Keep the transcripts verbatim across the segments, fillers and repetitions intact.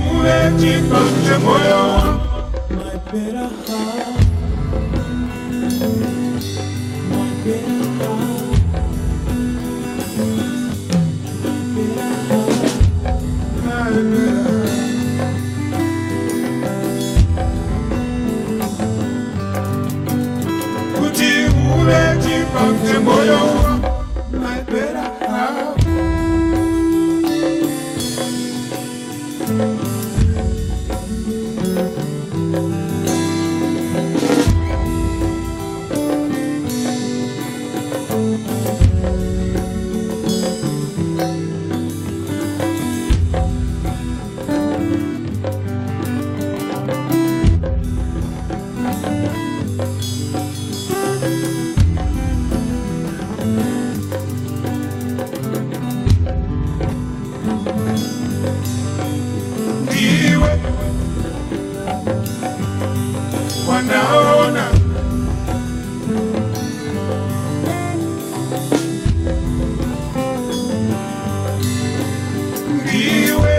uletipa moyo wangu. My better half, my better half, my better half, My better kuti uletipa moyo wangu. My better half. Ndiwe wanaona ndiwe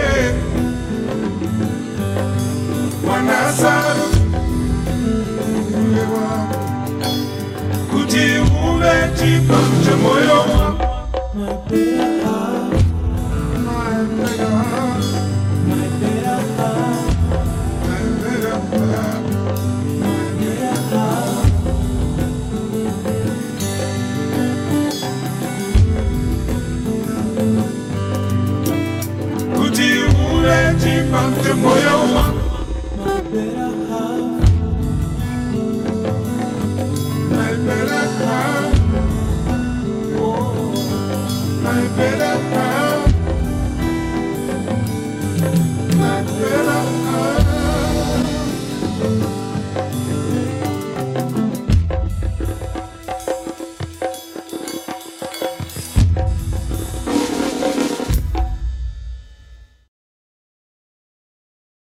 wanasaru ule wangu kuti uletipa moyo wangu. my better half, My better half, my better half, my better half. my better half. Kuti uletipa moyo wangu. My better